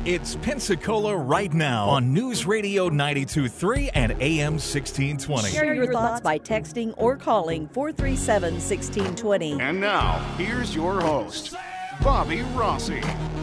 It's Pensacola right now on News Radio 92.3 and AM 1620. Share your thoughts by texting or calling 437-1620. And now, here's your host, Bobby Rossi.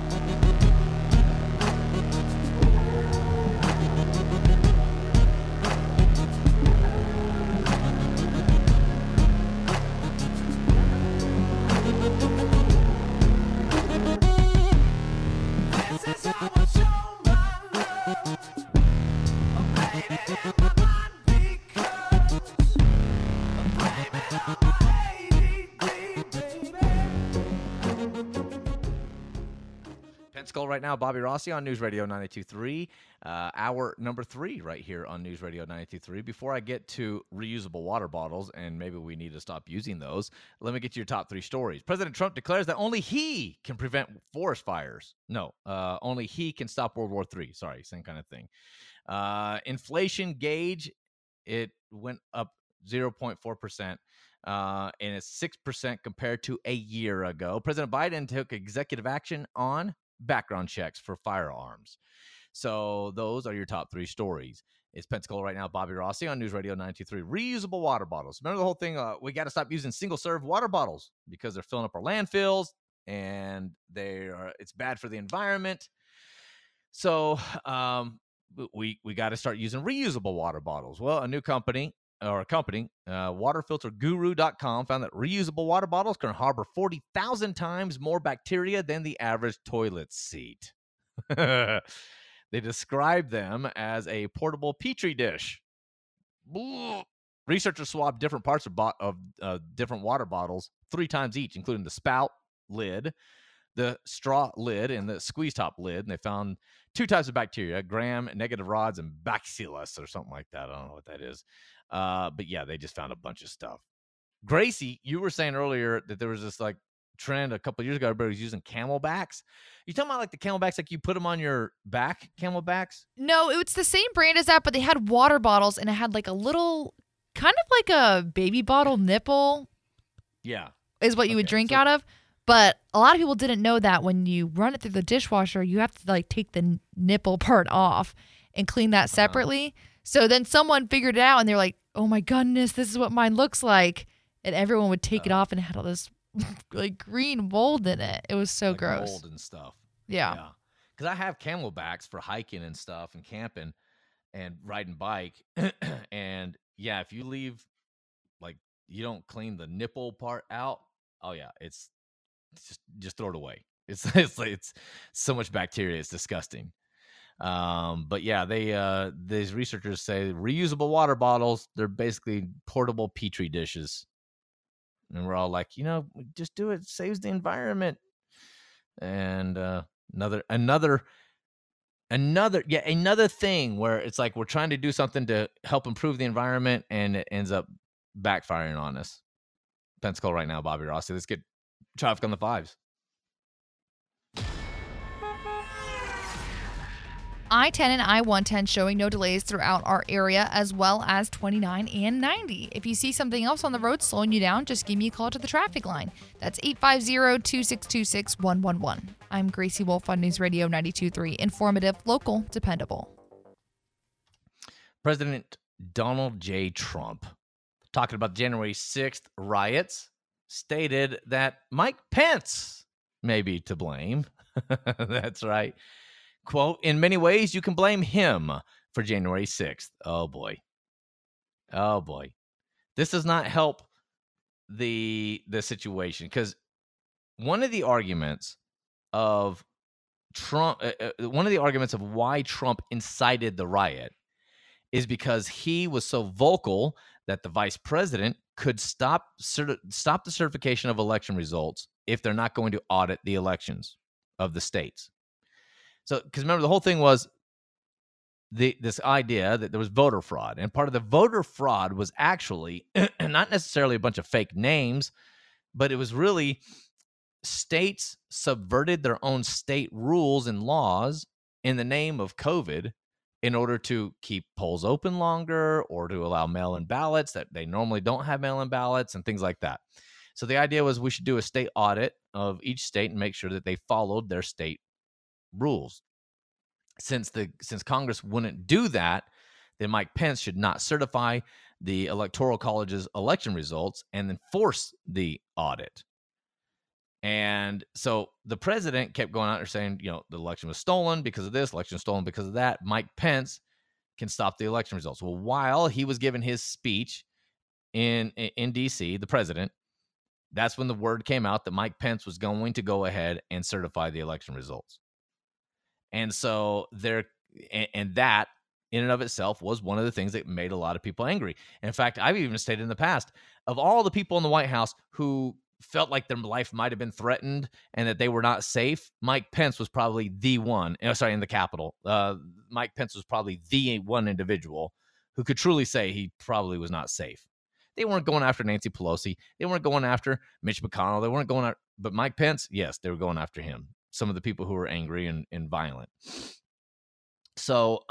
Pensacola right now, Bobby Rossi on News Radio 92.3, hour number 3 right here on News Radio 92.3. Before I get to reusable water bottles, and maybe we need to stop using those, let me get you your top 3 stories. President Trump declares that only he can prevent forest fires. No, only he can stop World War III. Sorry, same kind of thing. Inflation gauge, it went up 0.4%. And it's 6% compared to a year ago. President Biden took executive action on background checks for firearms. So those are your top 3 stories. It's Pensacola right now, Bobby Rossi on News Radio 92.3. Reusable water bottles. Remember the whole thing, we got to stop using single-serve water bottles because they're filling up our landfills and it's bad for the environment. So we got to start using reusable water bottles. Well, a company, waterfilterguru.com, found that reusable water bottles can harbor 40,000 times more bacteria than the average toilet seat. They describe them as a portable petri dish. Researchers swabbed different parts of different water bottles 3 times each, including the spout lid, the straw lid, and the squeeze top lid, and they found 2 types of bacteria: gram-negative rods and bacillus or something like that. I don't know what that is. But yeah, they just found a bunch of stuff. Gracie, you were saying earlier that there was this like trend a couple of years ago. Everybody was using Camelbacks. You talking about like the Camelbacks, like you put them on your back, Camelbacks? No, it's the same brand as that, but they had water bottles and it had like a little, kind of like a baby bottle nipple. Yeah. Is what you would drink out of. But a lot of people didn't know that when you run it through the dishwasher, you have to like take the nipple part off and clean that separately. So then someone figured it out and they're like, oh my goodness, this is what mine looks like. And everyone would take it off and it had all this like green mold in it. It was so like gross. Mold and stuff. Yeah. Because I have Camelbacks for hiking and stuff and camping and riding bike. And yeah, if you leave, like, you don't clean the nipple part out, oh yeah, it's just throw it away. It's so much bacteria. It's disgusting. But yeah, these researchers say reusable water bottles, they're basically portable petri dishes. And we're all like, just do it. It saves the environment. And another thing where it's like we're trying to do something to help improve the environment and it ends up backfiring on us. Pensacola right now, Bobby Rossi. Let's get traffic on the 5s. I-10 and I-110 showing no delays throughout our area, as well as 29 and 90. If you see something else on the road slowing you down, just give me a call to the traffic line. That's 850-2626-111. I'm Gracie Wolf on News Radio 92.3. Informative, local, dependable. President Donald J. Trump, talking about January 6th riots, stated that Mike Pence may be to blame. That's right. Quote, in many ways, you can blame him for January 6th. Oh, boy. Oh, boy. This does not help the situation, because one of the arguments of Trump, one of the arguments of why Trump incited the riot is because he was so vocal that the vice president could stop the certification of election results if they're not going to audit the elections of the states. So, because remember, the whole thing was this idea that there was voter fraud. And part of the voter fraud was actually not necessarily a bunch of fake names, but it was really states subverted their own state rules and laws in the name of COVID in order to keep polls open longer or to allow mail-in ballots that they normally don't have mail-in ballots and things like that. So the idea was we should do a state audit of each state and make sure that they followed their state rules. since Congress wouldn't do that, then Mike Pence should not certify the Electoral College's election results and then force the audit. And so the president kept going out there saying, the election was stolen because of this, election was stolen because of that. Mike Pence can stop the election results. Well, while he was giving his speech in D.C., the president, that's when the word came out that Mike Pence was going to go ahead and certify the election results. And so that in and of itself was one of the things that made a lot of people angry. In fact, I've even stated in the past, of all the people in the White House who felt like their life might have been threatened and that they were not safe, Mike Pence was probably the one. In the Capitol, Mike Pence was probably the one individual who could truly say he probably was not safe. They weren't going after Nancy Pelosi. They weren't going after Mitch McConnell. They weren't going after, but Mike Pence, yes, they were going after him. Some of the people who were angry and violent. So,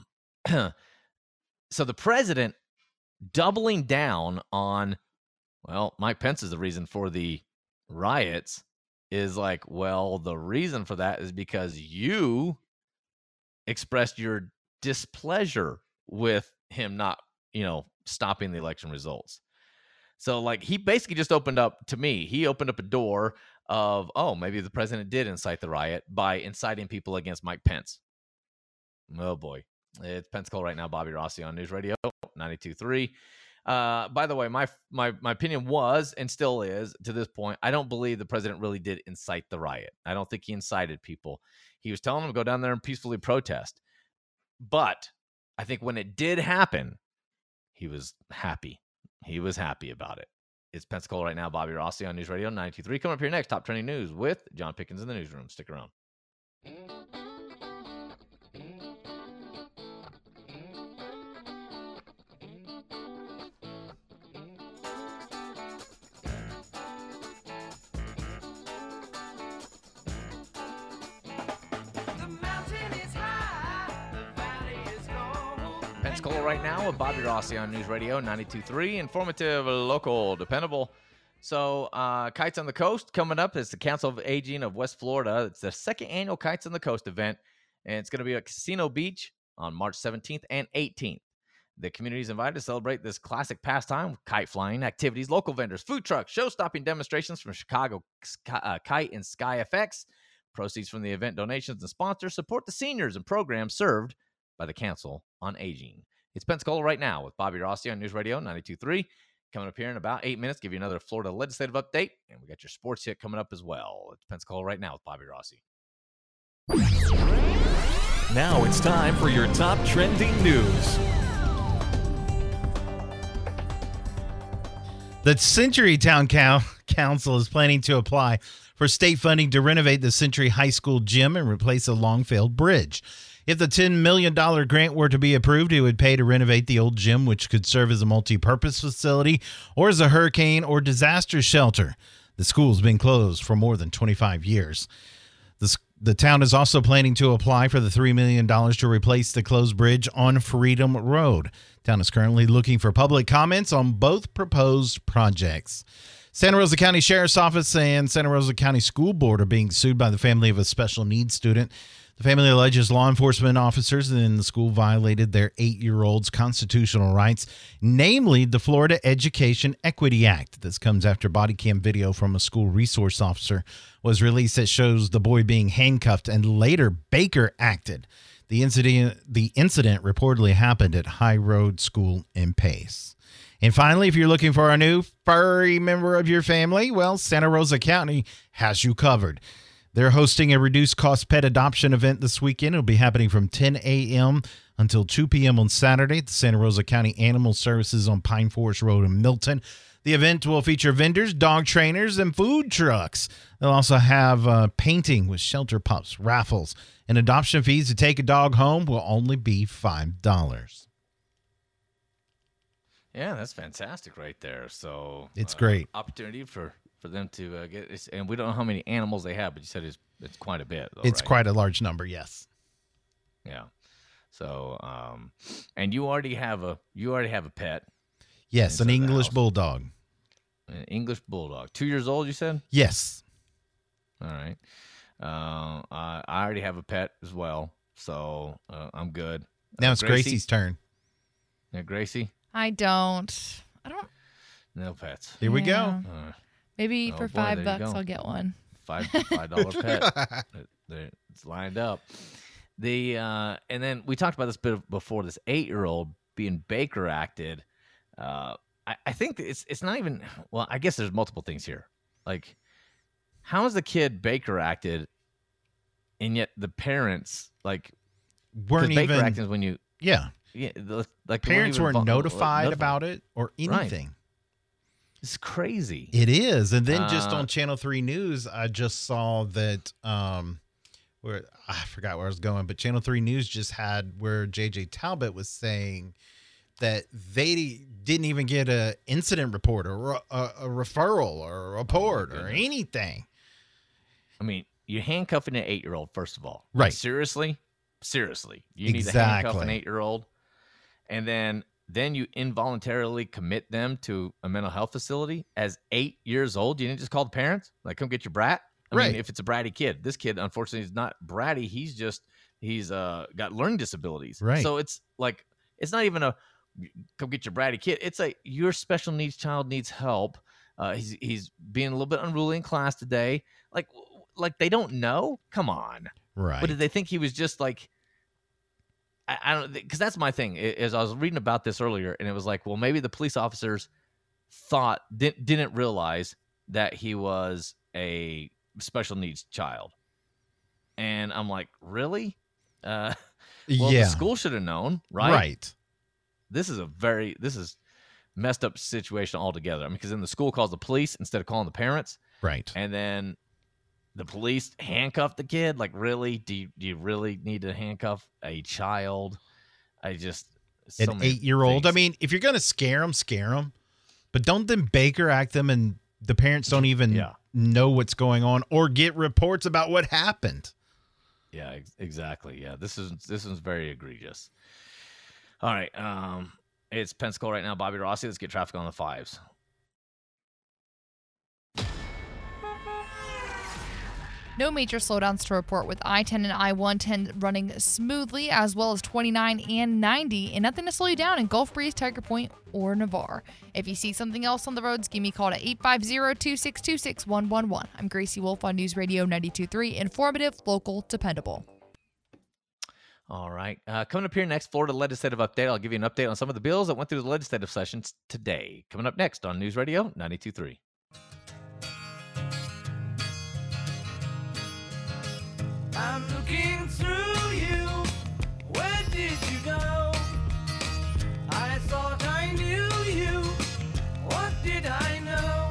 so the president doubling down on, Mike Pence is the reason for the riots, is like, the reason for that is because you expressed your displeasure with him not, stopping the election results. So like he basically just opened up a door of, maybe the president did incite the riot by inciting people against Mike Pence. Oh boy. It's Pensacola right now. Bobby Rossi on News Radio 92.3. By the way, my opinion was and still is to this point, I don't believe the president really did incite the riot. I don't think he incited people. He was telling them to go down there and peacefully protest. But I think when it did happen, he was happy. He was happy about it. It's Pensacola right now. Bobby Rossi on News Radio 92.3. Coming up here next, Top Trending News with John Pickens in the newsroom. Stick around. Pensacola right now with Bobby Rossi on News Radio 92.3. Informative, local, dependable. So Kites on the Coast coming up. It's the Council of Aging of West Florida. It's the second annual Kites on the Coast event, and it's going to be at Casino Beach on March 17th and 18th. The community is invited to celebrate this classic pastime with kite flying activities, local vendors, food trucks, show-stopping demonstrations from Chicago Kite and Sky FX. Proceeds from the event donations and sponsors support the seniors and programs served by the Council on Aging. It's Pensacola right now with Bobby Rossi on News Radio 92.3. Coming up here in about 8 minutes, give you another Florida legislative update, and we got your sports hit coming up as well. It's Pensacola right now with Bobby Rossi. Now it's time for your top trending news. The Century Town Council is planning to apply for state funding to renovate the Century High School gym and replace a long-failed bridge. If the $10 million grant were to be approved, it would pay to renovate the old gym, which could serve as a multi-purpose facility or as a hurricane or disaster shelter. The school's been closed for more than 25 years. The town is also planning to apply for the $3 million to replace the closed bridge on Freedom Road. The town is currently looking for public comments on both proposed projects. Santa Rosa County Sheriff's Office and Santa Rosa County School Board are being sued by the family of a special needs student. The family alleges law enforcement officers in the school violated their 8-year-old's constitutional rights, namely the Florida Education Equity Act. This comes after body cam video from a school resource officer was released that shows the boy being handcuffed, and later Baker acted. The incident reportedly happened at High Road School in Pace. And finally, if you're looking for a new furry member of your family, well, Santa Rosa County has you covered. They're hosting a reduced-cost pet adoption event this weekend. It'll be happening from 10 a.m. until 2 p.m. on Saturday at the Santa Rosa County Animal Services on Pine Forest Road in Milton. The event will feature vendors, dog trainers, and food trucks. They'll also have painting with shelter pups, raffles, and adoption fees to take a dog home will only be $5. Yeah, that's fantastic right there. So it's great. Opportunity for them to get this, and we don't know how many animals they have, but you said it's quite a bit. Though, it's right? Quite a large number, yes. Yeah. So, and you already have a pet. Yes, an English bulldog. An English bulldog, 2 years old. You said? Yes. All right. I already have a pet as well. So I'm good. Now it's Gracie? Gracie's turn. Yeah, Gracie? I don't. No pets. Here we go. Uh, Maybe Oh, for boy, there you $5 go. I'll get one. $5 pet. It's lined up. And then we talked about this bit before. This 8-year-old being Baker acted. I think it's not even. Well, I guess there's multiple things here. Like, how is the kid Baker acted, and yet the parents like Weren't Baker even. acting is when you Yeah. like Parents weren't notified about it. it or Right. anything. It's crazy. It is. And then just Uh, on Channel 3 News, I just saw that where I forgot where I was going, but Channel 3 News just had where JJ Talbot was saying that they didn't even get a incident report or a referral or a report or goodness. anything. I mean, you're handcuffing an 8-year-old, first of all. Right. Seriously? You need to handcuff an Exactly. 8-year-old. And then you involuntarily commit them to a mental health facility as 8 years old. You didn't just call the parents? Like, come get your brat? I Right. mean, if it's a bratty kid. This kid, unfortunately, is not bratty. He's got learning disabilities. Right. So it's like, it's not even a come get your bratty kid. It's a your special needs child needs help. He's being a little bit unruly in class today. Like they don't know? Come on. Right. But did they think he was just like, I don't, because that's my thing. Is I was reading about this earlier, and it was like, well, maybe the police officers didn't realize that he was a special needs child, and I'm like, really? Well, yeah. the school should have known, right? Right. This is messed up situation altogether. I mean, because then the school calls the police instead of calling the parents, Right. and then the police handcuff the kid. Like, really? Do you really need to handcuff a child? An 8-year-old. I things. mean, if you're going to scare them. But don't then Baker act them and the parents don't even Yeah. know what's going on or get reports about what happened. Yeah, exactly. Yeah, this is very egregious. All right, it's Pensacola right now. Bobby Rossi. Let's get traffic on the 5s. No major slowdowns to report with I-10 and I-110 running smoothly, as well as 29 and 90, and nothing to slow you down in Gulf Breeze, Tiger Point, or Navarre. If you see something else on the roads, give me a call to 850-262-6111. I'm Gracie Wolf on News Radio 92.3, informative, local, dependable. All right, coming up here next, Florida legislative update. I'll give you an update on some of the bills that went through the legislative sessions today. Coming up next on News Radio 92.3. I'm looking through you. Where did you go? I thought I knew you. What did I know?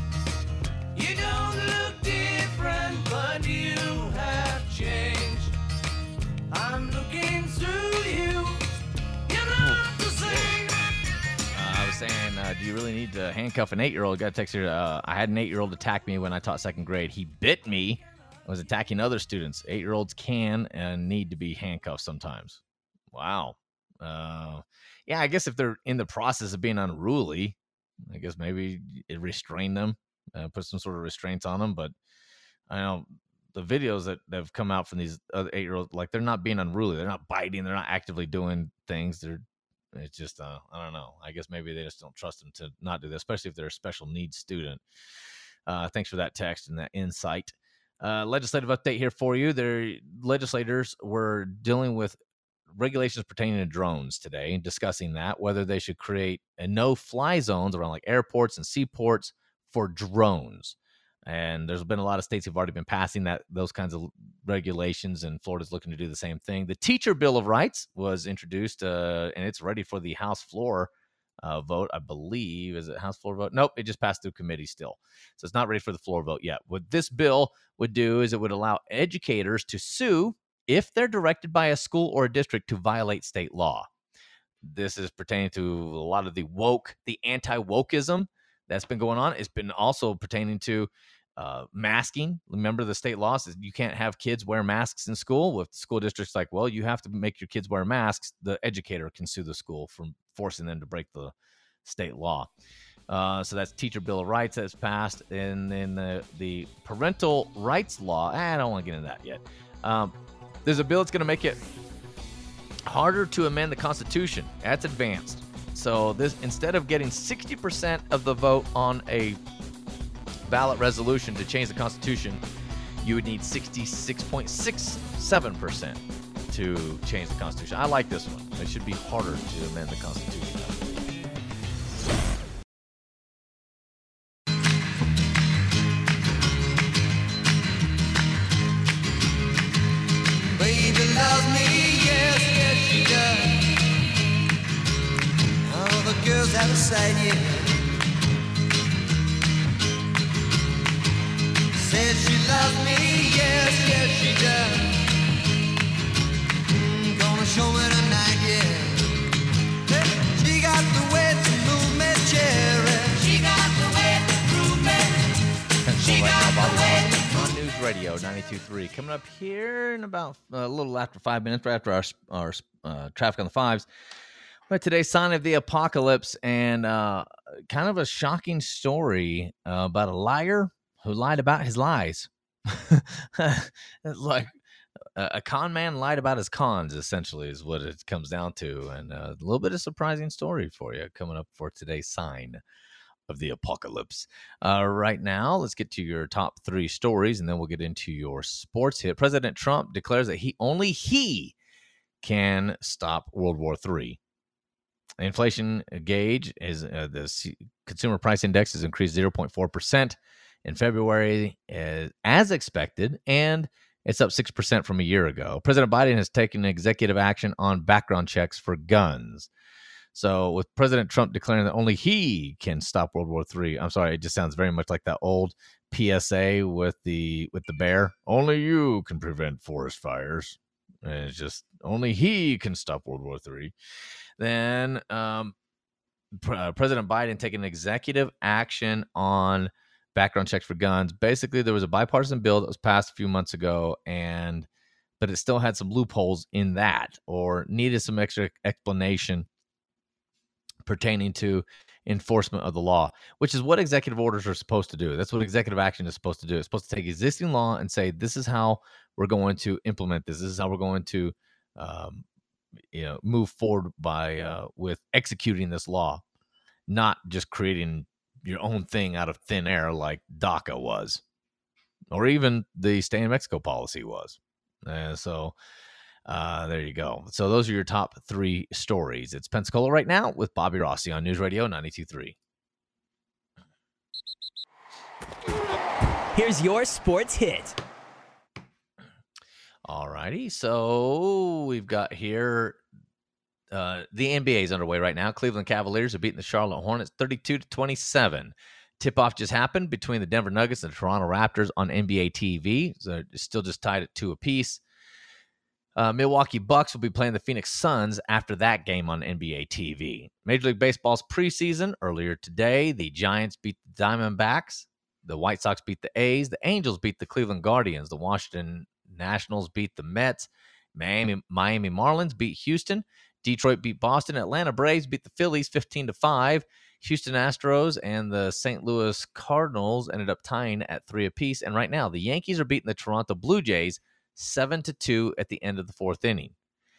You don't look different, but you have changed. I'm looking through you. You're not the same. I was saying, do you really need to handcuff an 8-year-old? Got a text here. I had an 8-year-old attack me when I taught second grade. He bit me. I was attacking other students. 8-year-olds can and need to be handcuffed sometimes. Wow. Yeah, I guess if they're in the process of being unruly, I guess maybe it restrain them, put some sort of restraints on them. But I know the videos that have come out from these other 8-year-olds, like, they're not being unruly. They're not biting. They're not actively doing things. It's just, I don't know. I guess maybe they just don't trust them to not do that, especially if they're a special needs student. Thanks for that text and that insight. Legislative update here for you. Their legislators were dealing with regulations pertaining to drones today, discussing that, whether they should create a no-fly zones around like airports and seaports for drones. And there's been a lot of states who've already been passing those kinds of regulations, and Florida's looking to do the same thing. The Teacher Bill of Rights was introduced, and it's ready for the House floor vote, I believe. Is it House floor vote? Nope, it just passed through committee still. So it's not ready for the floor vote yet. What this bill would do is it would allow educators to sue if they're directed by a school or a district to violate state law. This is pertaining to a lot of the anti-wokeism that's been going on. It's been also pertaining to masking. Remember, the state law says you can't have kids wear masks in school. With the school districts like, well, you have to make your kids wear masks, the educator can sue the school for forcing them to break the state law. So that's Teacher Bill of Rights that's passed. And then the parental rights law, I don't want to get into that yet. There's a bill that's going to make it harder to amend the Constitution. That's advanced. So this, instead of getting 60% of the vote on a ballot resolution to change the Constitution, you would need 66.67% to change the Constitution. I like this one. It should be harder to amend the Constitution. Baby loves me, yes, yes she does. All the girls out of sight, yeah. Said she loves me, yes, yes she does. Gonna show me tonight, yeah. Hey, she got the way to move me, cherry. She got the way to move me. She got the way to On News Radio 92.3. Coming up here in about a little after 5 minutes, right after our traffic on the fives. But today's sign of the apocalypse, and kind of a shocking story about a liar who lied about his lies. It's like a con man lied about his cons, essentially, is what it comes down to. And a little bit of surprising story for you coming up for today's sign of the apocalypse. Right now, let's get to your top 3 stories, and then we'll get into your sports hit. President Trump declares that only he can stop World War III. The inflation gauge is the consumer price index has increased 0.4% in February, as expected, and it's up 6% from a year ago. President Biden has taken executive action on background checks for guns. So with President Trump declaring that only he can stop World War III, I'm sorry, it just sounds very much like that old PSA with the bear. Only you can prevent forest fires. And it's just only he can stop World War III. Then President Biden taking executive action on background checks for guns. Basically, there was a bipartisan bill that was passed a few months ago, but it still had some loopholes in that, or needed some extra explanation pertaining to enforcement of the law, which is what executive orders are supposed to do. That's what executive action is supposed to do. It's supposed to take existing law and say, this is how we're going to implement this. This is how we're going to move forward by with executing this law, not just creating your own thing out of thin air like DACA was, or even the Stay in Mexico policy was. So there you go. So those are your top 3 stories. It's Pensacola right now with Bobby Rossi on News Radio 92.3. Here's your sports hit. All righty. So we've got here the NBA is underway right now. Cleveland Cavaliers are beating the Charlotte Hornets 32-27. Tip-off just happened between the Denver Nuggets and the Toronto Raptors on NBA TV. So it's still just tied at 2 apiece. Milwaukee Bucks will be playing the Phoenix Suns after that game on NBA TV. Major League Baseball's preseason earlier today. The Giants beat the Diamondbacks. The White Sox beat the A's. The Angels beat the Cleveland Guardians. The Washington Nationals beat the Mets. Miami Marlins beat Houston. Detroit beat Boston. Atlanta Braves beat the Phillies 15-5. Houston Astros and the St. Louis Cardinals ended up tying at 3 apiece. And right now, the Yankees are beating the Toronto Blue Jays 7-2 at the end of the 4th inning.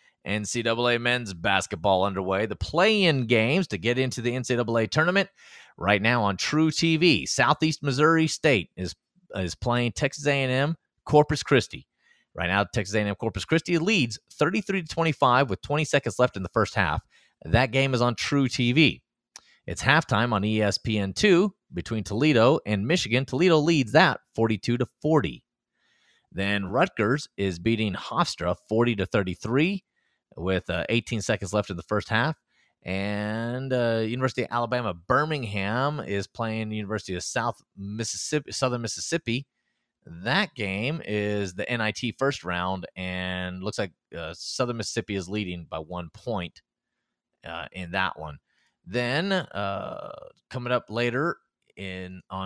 NCAA men's basketball underway. The play-in games to get into the NCAA tournament right now on True TV. Southeast Missouri State is playing Texas A&M Corpus Christi. Right now, Texas A&M Corpus Christi leads 33-25 with 20 seconds left in the first half. That game is on True TV. It's halftime on ESPN2 between Toledo and Michigan. Toledo leads that 42-40. Then Rutgers is beating Hofstra 40-33 with 18 seconds left in the first half. And University of Alabama Birmingham is playing University of Southern Mississippi. That game is the NIT first round, and looks like Southern Mississippi is leading by 1 point in that one. Then coming up later on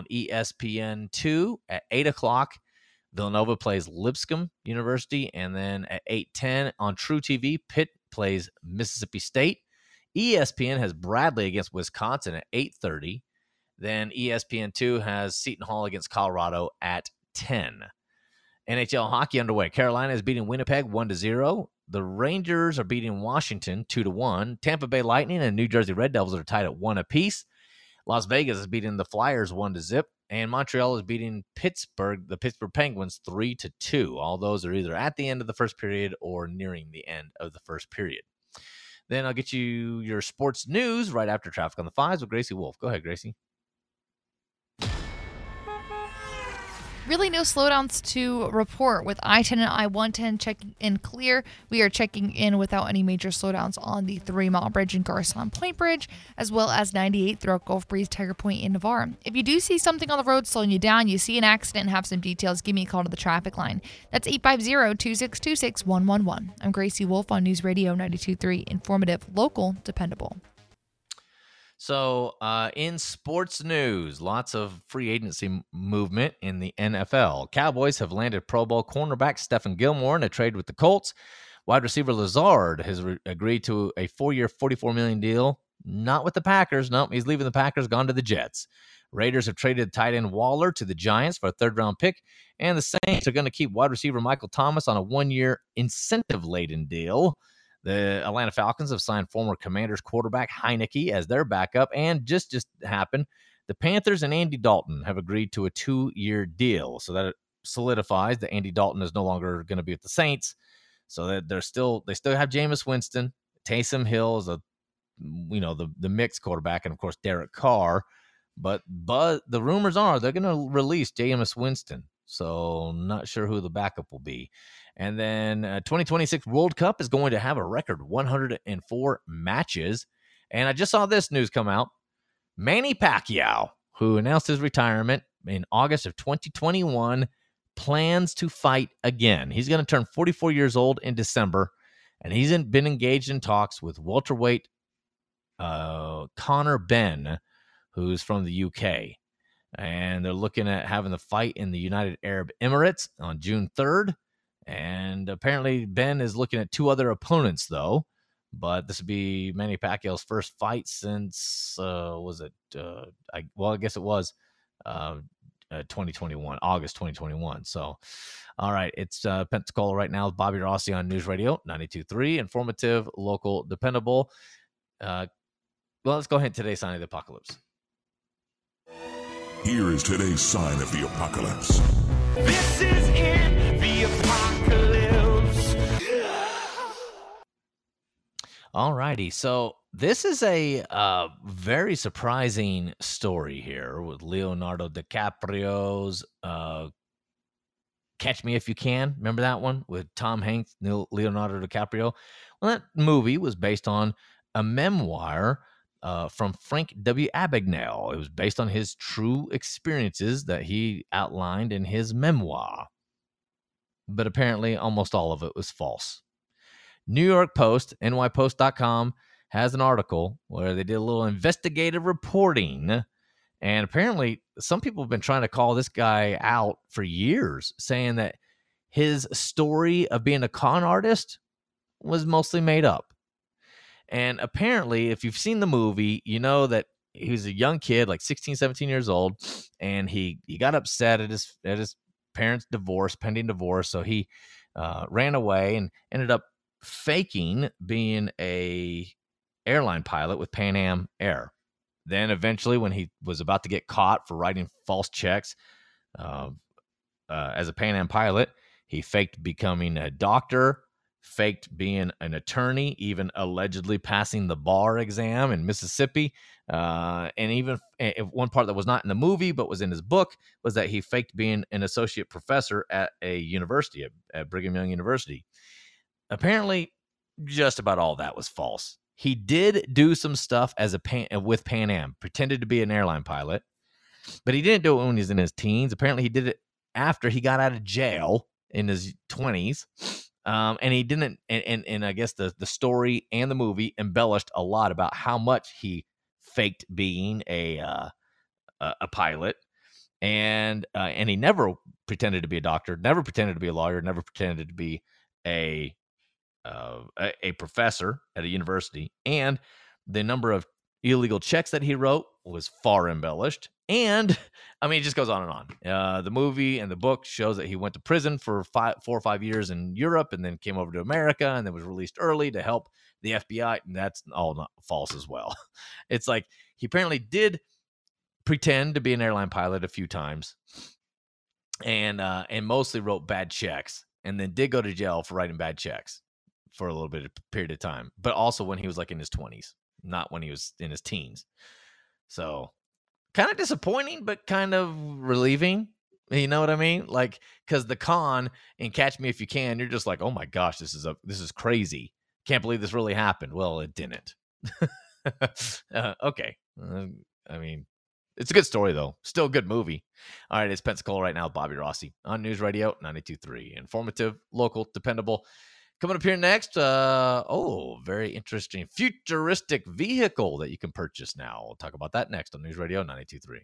ESPN2 at 8 o'clock, Villanova plays Lipscomb University, and then at 8:10 on True TV, Pitt plays Mississippi State. ESPN has Bradley against Wisconsin at 8:30. Then ESPN2 has Seton Hall against Colorado at 10. NHL hockey underway. Carolina is beating Winnipeg 1-0. The Rangers are beating Washington 2-1. Tampa Bay Lightning and New Jersey Red Devils are tied at 1 apiece. Las Vegas is beating the Flyers 1-0. And Montreal is beating the Pittsburgh Penguins 3-2. All those are either at the end of the first period or nearing the end of the first period. Then I'll get you your sports news right after Traffic on the Fives with Gracie Wolf. Go ahead, Gracie. Really no slowdowns to report with I-10 and I-110 checking in clear. We are checking in without any major slowdowns on the 3-mile bridge and Garcon Point Bridge, as well as 98 throughout Gulf Breeze, Tiger Point, and Navarre. If you do see something on the road slowing you down, you see an accident and have some details, give me a call to the traffic line. That's 850-2626-111. I'm Gracie Wolf on News Radio 92.3, informative, local, dependable. So, in sports news, lots of free agency movement in the NFL. Cowboys have landed Pro Bowl cornerback Stephon Gilmore in a trade with the Colts. Wide receiver Lazard has agreed to a 4-year, $44 million deal. Not with the Packers. No, he's leaving the Packers, gone to the Jets. Raiders have traded tight end Waller to the Giants for a third-round pick. And the Saints are going to keep wide receiver Michael Thomas on a 1-year incentive-laden deal. The Atlanta Falcons have signed former Commanders quarterback Heineke as their backup, and just happened, the Panthers and Andy Dalton have agreed to a 2-year deal, so that it solidifies that Andy Dalton is no longer going to be with the Saints. So that they still have Jameis Winston, Taysom Hill is the mixed quarterback, and of course Derek Carr. But the rumors are they're going to release Jameis Winston, so not sure who the backup will be. And then 2026 World Cup is going to have a record 104 matches. And I just saw this news come out. Manny Pacquiao, who announced his retirement in August of 2021, plans to fight again. He's going to turn 44 years old in December, and he's been engaged in talks with welterweight Conor Benn, who's from the UK. And they're looking at having the fight in the United Arab Emirates on June 3rd. And apparently Ben is looking at 2 other opponents, though. But this would be Manny Pacquiao's first fight since, I guess it was 2021, August 2021. So, all right, it's Pensacola right now with Bobby Rossi on News Radio 92.3, informative, local, dependable. Let's go ahead today's sign of the apocalypse. Here is today's sign of the apocalypse. This is it, the apocalypse. All righty. So this is a very surprising story here with Leonardo DiCaprio's Catch Me If You Can. Remember that one with Tom Hanks, Leonardo DiCaprio? Well, that movie was based on a memoir from Frank W. Abagnale. It was based on his true experiences that he outlined in his memoir. But apparently, almost all of it was false. New York Post, nypost.com, has an article where they did a little investigative reporting. And apparently, some people have been trying to call this guy out for years, saying that his story of being a con artist was mostly made up. And apparently, if you've seen the movie, you know that he was a young kid, like 16, 17 years old, and he got upset at his parents' divorce, pending divorce. So he ran away and ended up faking being a airline pilot with Pan Am Air. Then eventually, when he was about to get caught for writing false checks as a Pan Am pilot, he faked becoming a doctor, faked being an attorney, even allegedly passing the bar exam in Mississippi. And even one part that was not in the movie but was in his book was that he faked being an associate professor at a university, at Brigham Young University. Apparently, just about all that was false. He did do some stuff with Pan Am, pretended to be an airline pilot, but he didn't do it when he was in his teens. Apparently, he did it after he got out of jail in his 20s. And he didn't, and I guess the story and the movie embellished a lot about how much he faked being a pilot, and he never pretended to be a doctor, never pretended to be a lawyer, never pretended to be a professor at a university, and the number of illegal checks that he wrote was far embellished. And I mean, it just goes on and on. The movie and the book shows that he went to prison for 4 or 5 years in Europe and then came over to America and then was released early to help the FBI. And that's all not false as well. It's like he apparently did pretend to be an airline pilot a few times and mostly wrote bad checks and then did go to jail for writing bad checks for a little bit of period of time, but also when he was like in his 20s, not when he was in his teens. So kind of disappointing, but kind of relieving. You know what I mean? Like, because the con in Catch Me If You Can, you're just like, oh my gosh, this is crazy. Can't believe this really happened. Well, it didn't. Okay. I mean, it's a good story, though. Still a good movie. All right, it's Pensacola right now. Bobby Rossi on News Radio 92.3. Informative, local, dependable. Coming up here next, very interesting futuristic vehicle that you can purchase now. We'll talk about that next on News Radio 92.3.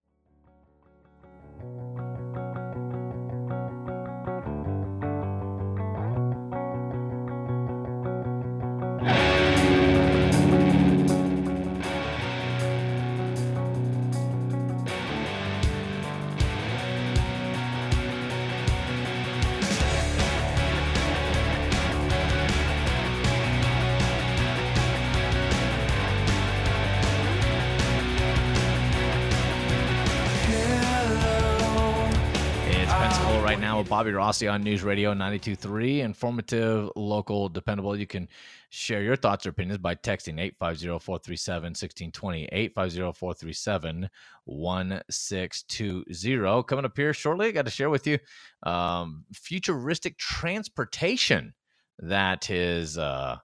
Right now with Bobby Rossi on News Radio 92.3. Informative, local, dependable. You can share your thoughts or opinions by texting 850-437-1620, 850-437-1620. Coming up here shortly, I got to share with you futuristic transportation that is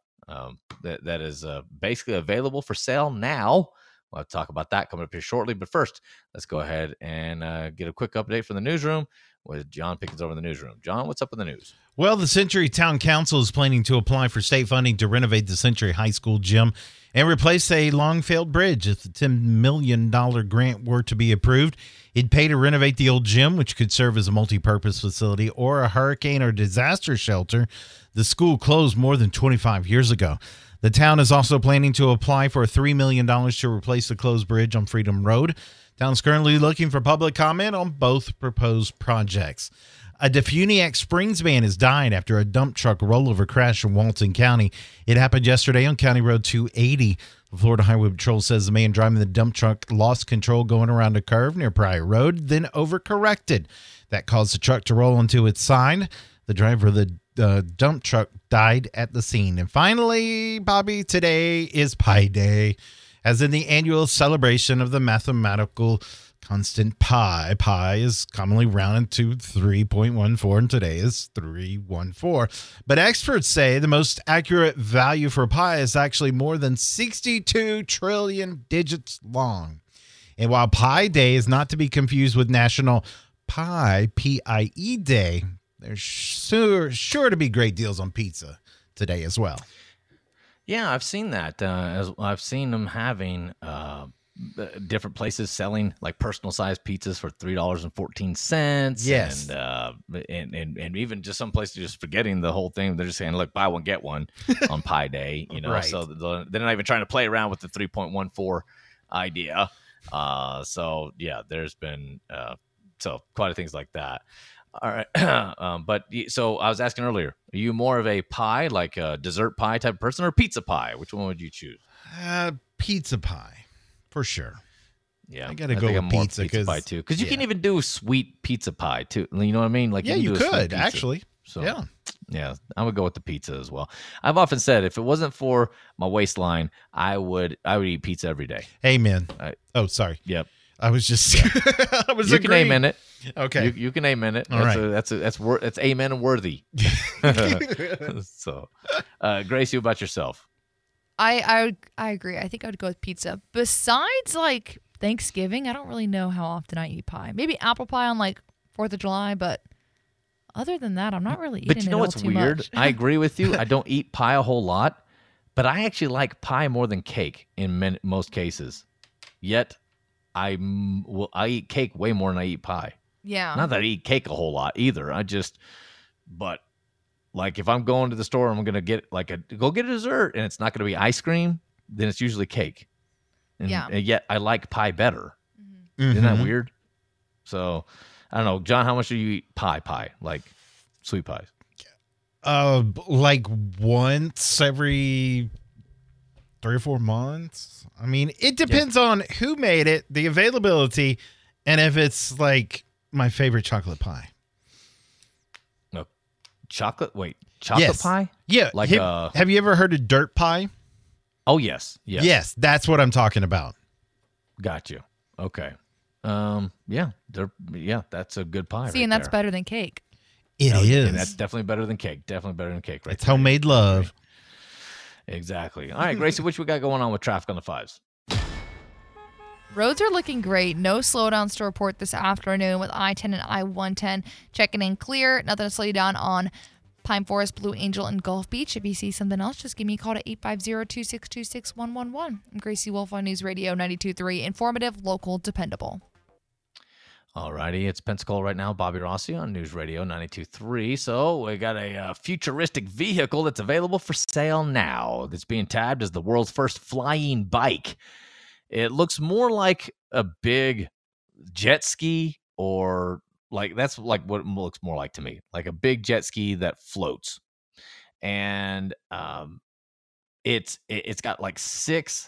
basically available for sale now. We'll talk about that coming up here shortly. But first, let's go ahead and get a quick update from the newsroom with John Pickens over in the newsroom. John, what's up in the news? Well, the Century Town Council is planning to apply for state funding to renovate the Century High School gym and replace a long-failed bridge. If the $10 million grant were to be approved, it'd pay to renovate the old gym, which could serve as a multi-purpose facility or a hurricane or disaster shelter. The school closed more than 25 years ago. The town is also planning to apply for $3 million to replace the closed bridge on Freedom Road. Town's currently looking for public comment on both proposed projects. A Defuniak Springs man has died after a dump truck rollover crash in Walton County. It happened yesterday on County Road 280. The Florida Highway Patrol says the man driving the dump truck lost control going around a curve near Pryor Road, then overcorrected. That caused the truck to roll onto its side. The driver of the dump truck died at the scene. And finally, Bobby, today is Pi Day, as in the annual celebration of the mathematical constant pi. Pi is commonly rounded to 3.14, and today is 314. But experts say the most accurate value for pi is actually more than 62 trillion digits long. And while Pi Day is not to be confused with National Pie, P-I-E Day, there's sure to be great deals on pizza today as well. Yeah, I've seen that. I've seen them having different places selling like personal sized pizzas for $3.14. Yes, and even just some places just forgetting the whole thing. They're just saying, "Look, buy one get one" on Pi Day. You know, right. So they're not even trying to play around with the 3.14 idea. So yeah, there's been so quite a things like that. All right. So I was asking earlier, are you more of a pie, like a dessert pie type of person, or pizza pie? Which one would you choose? Pizza pie, for sure. Yeah. I got to go with pizza pie too. Because you can even do sweet pizza pie too. You know what I mean? Like yeah, you could actually. So yeah, I would go with the pizza as well. I've often said if it wasn't for my waistline, I would eat pizza every day. Amen. Sorry. Yep. I was just I was you agreeing. Can amen it. Okay. You can amen it. All that's amen and worthy. So, Grace, you about yourself? I agree. I think I would go with pizza. Besides like Thanksgiving, I don't really know how often I eat pie. Maybe apple pie on like 4th of July, but other than that, I'm not really eating it. But you know what's weird? Much. I agree with you. I don't eat pie a whole lot, but I actually like pie more than cake in most cases. Yet I eat cake way more than I eat pie. Yeah. Not that I eat cake a whole lot either. But like if I'm going to the store and I'm going to get go get a dessert and it's not going to be ice cream, then it's usually cake. And yet I like pie better. Isn't that Mhm. weird? So, I don't know. John, how much do you eat pie? Like sweet pies? Like once every 3 or 4 months. I mean, it depends on who made it, the availability, and if it's like my favorite chocolate pie. No. Chocolate Yes. pie? Yeah. Like, have you ever heard of dirt pie? Oh, yes. Yes, that's what I'm talking about. Got you. Okay. Yeah. That's a good pie. See, right and that's there. better than cake. It is. And that's definitely better than cake. Definitely better than cake, right? It's homemade love. Exactly. All right, Gracie, what we got going on with traffic on the 5s? Roads are looking great. No slowdowns to report this afternoon with I-10 and I-110 checking in clear. Nothing to slow you down on Pine Forest, Blue Angel, and Gulf Beach. If you see something else, just give me a call to 850-262-6111. I'm Gracie Wolf on News Radio 92.3. Informative, local, dependable. All righty, it's Pensacola right now. Bobby Rossi on News Radio 92.3. So we got a futuristic vehicle that's available for sale now. That's being tabbed as the world's first flying bike. It looks more like a big jet ski, or that's like what it looks more like to me, like a big jet ski that floats. And it's got like 6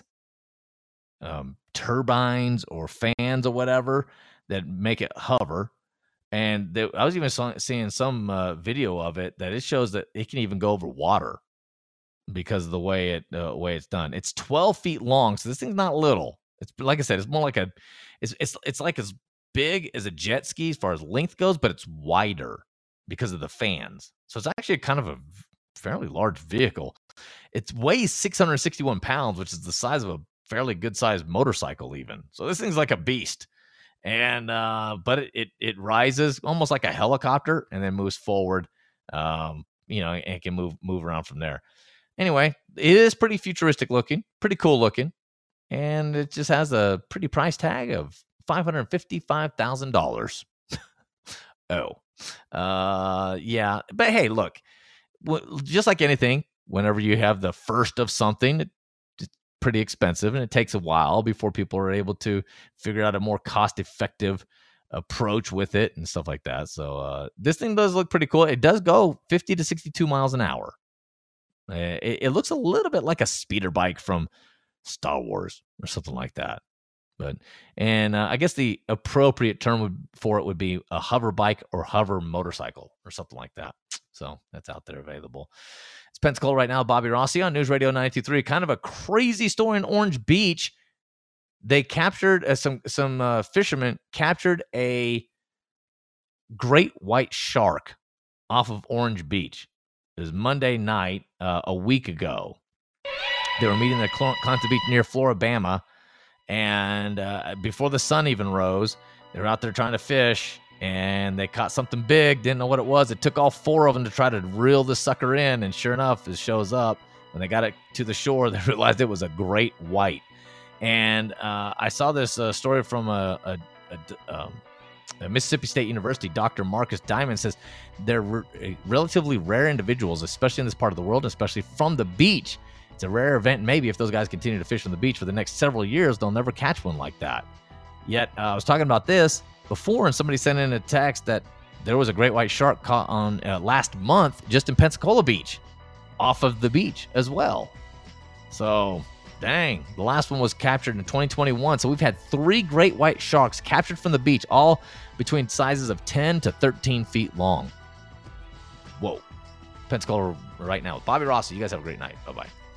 turbines or fans or whatever that make it hover. And I was even seeing some video of it that it shows that it can even go over water because of the way it's done. It's 12 feet long, so this thing's not little. It's like I said, it's more like it's like as big as a jet ski as far as length goes, but it's wider because of the fans. So it's actually kind of a fairly large vehicle. It weighs 661 pounds, which is the size of a fairly good sized motorcycle even. So this thing's like a beast. And but it rises almost like a helicopter and then moves forward, and can move around from there. Anyway, it is pretty futuristic looking, pretty cool looking, and it just has a pretty price tag of $555,000. Yeah, but hey, look, just like anything, whenever you have the first of something, it's pretty expensive, and it takes a while before people are able to figure out a more cost-effective approach with it and stuff like that. So this thing does look pretty cool. It does go 50 to 62 miles an hour. It looks a little bit like a speeder bike from Star Wars or something like that. And I guess the appropriate term for it would be a hover bike or hover motorcycle or something like that. So that's out there available. It's Pensacola right now. Bobby Rossi on News Radio 92.3. Kind of a crazy story in Orange Beach. They captured some fishermen captured a great white shark off of Orange Beach. It was Monday night a week ago. They were meeting at Conta Beach near Floribama, and before the sun even rose, they were out there trying to fish, and they caught something big, didn't know what it was. It took all 4 of them to try to reel the sucker in, and sure enough, it shows up. When they got it to the shore, they realized it was a great white. And I saw this story from a Mississippi State University. Dr. Marcus Diamond says they're relatively rare individuals, especially in this part of the world, especially from the beach. It's a rare event. Maybe if those guys continue to fish on the beach for the next several years, they'll never catch one like that. Yet I was talking about this before, and somebody sent in a text that there was a great white shark caught on last month just in Pensacola Beach, off of the beach as well. So, dang, the last one was captured in 2021. So we've had 3 great white sharks captured from the beach, all between sizes of 10 to 13 feet long. Whoa. Pensacola right now with Bobby Rossi. You guys have a great night. Bye-bye.